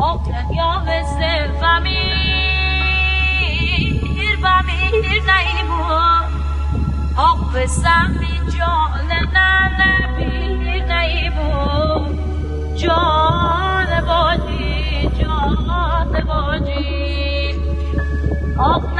یا مثل فمیر نیمو حافظم بی جان نبیر نیمو جان باجی